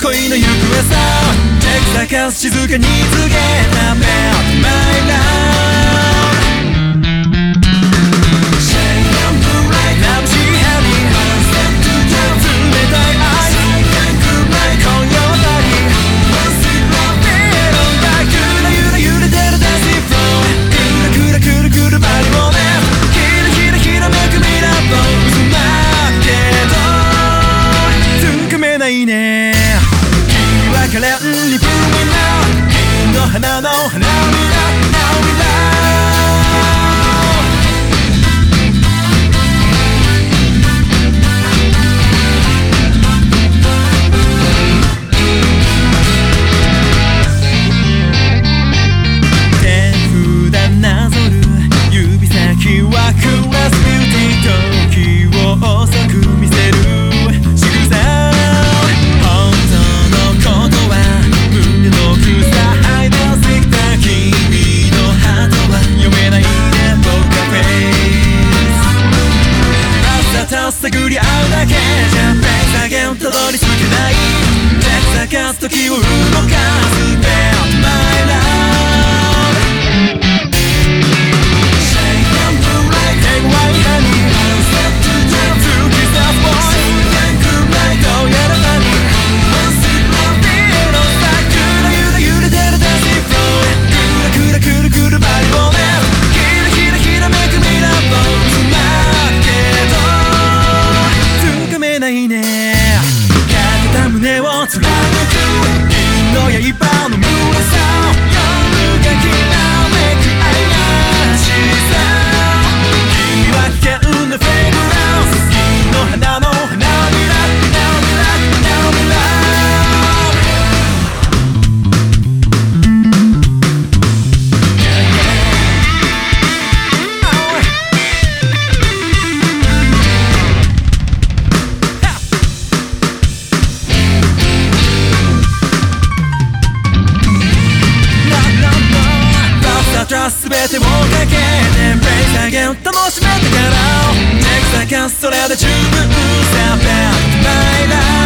恋の行方さエクサカス静かに告げため My love可憐に不意なの花の花びら Now we love 手札なぞる指先はクラスビューティー時を遅く見せる仕草探り合うだけじゃペース上げたどり着けないエクサカス時を動かす My love Shake and move like egg white honey Step to jump to kiss us boy Shake and move like どうやら何 One sip of beer on side ゆらゆら揺れてる dancing floor くらくらくるくるバリをねひらひらひらめくミラーボールないね欠けた胸を貫く銀の刃の胸さ夜がきらめく怪しさ君は危険なフェイクラウス銀の花の花びら Now we love Now we love全てをかけてブレイク下げを楽しめたからエクサカスそれで十分さ Bad My life